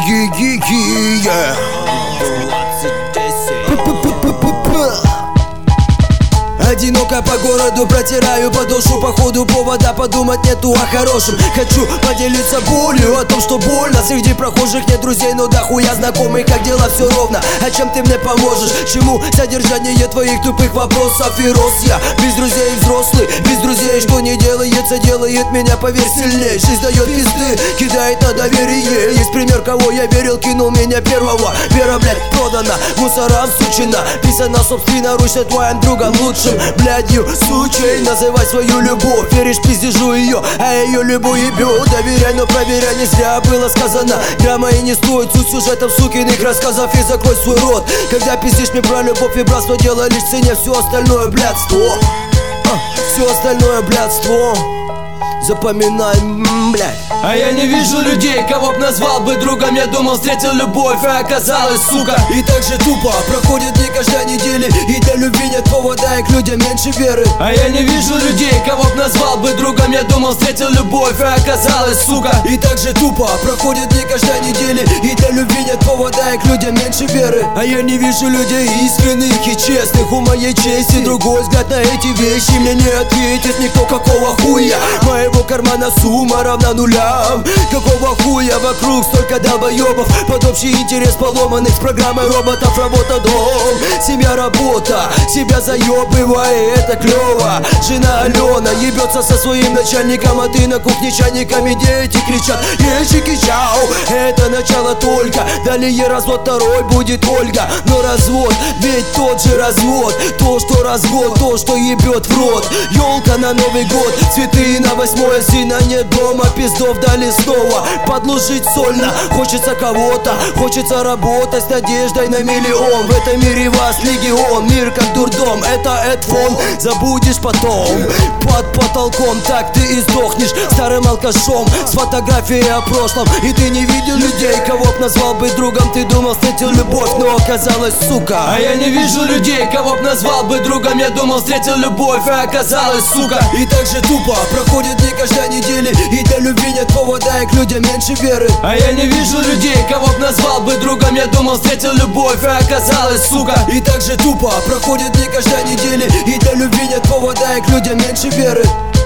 Одиноко по городу протираю подошву, по ходу повода подумать нету о хорошем. Хочу поделиться болью о том, что больно. Среди прохожих нет друзей, но дохуя знакомых. Как дела, все ровно, а чем ты мне поможешь? Чему содержание твоих тупых вопросов? И рос я без друзей взрослый, без друзей. Что не делается, делает меня, поверь, сильней. Жизнь дает пизды, кидает на доверие. Есть пример, кого я верил, кинул меня первого. Вера, блядь, продана, мусорам сучина. Писана собственноручно твоим другом лучшим. Блядью случай, называй свою любовь. Веришь пиздежу ее, а ее любую ебет. Доверяй, но проверяй, не зря было сказано. Грамма и не стоит суть сюжетов сукиных рассказов. И закрой свой рот, когда пиздишь мне про любовь и братство. Дело лишь в цене, все остальное блядство. Все остальное блядство. Запоминай, блядь. А я не вижу людей, кого б назвал бы другом. Я думал, встретил любовь, а оказалось, сука. И так же тупо проходит не каждая неделя. И для любви нет повода, и к людям меньше веры. А я не вижу людей, кого б назвал бы другом. Я думал, встретил любовь, а оказалось, сука. И так же тупо проходит не каждая неделя. И для любви нет повода, и к людям меньше веры. А я не вижу людей искренних и честных. У моей чести другой взгляд на эти вещи. Мне не ответит никто, какого хуя. Моего кармана сумма равна нулям. Какого хуя вокруг столько долбоебов? Под общий интерес поломанных с программой роботов. Работа, дом, семья, работа. Себя заебывай, это клево. Жена Алена ебется со своим начальником, а ты на кухне чайниками. Дети кричат: ельчики, чау. Это начало только, далее развод, второй будет Ольга. Но развод, ведь тот же развод. То, что развод, то, что ебет в рот. Ёлка на Новый год, цветы на 8-е. Сына нет дома, пиздов дали снова. Подложить сольно, хочется кого-то. Хочется работать с надеждой на миллион. В этом мире вас легион, мир как дурдом. Это эдфон, забудешь потом. Под потолком, так ты и сдохнешь старым алкашом с фотографией о прошлом. И ты не видел людей, кого б назвал бы другом. Ты думал, встретил любовь, но оказалось, сука. А я не вижу людей, кого б назвал бы другом. Я думал, встретил любовь, а оказалось, сука. И так же тупо проходит не каждая неделя. И для любви нет повода, и к людям меньше веры. А я не вижу людей, кого б назвал бы другом. Я думал, встретил любовь, а оказалось, сука. И так же тупо проходит не каждая неделя. И для любви нет повода, и к людям меньше веры.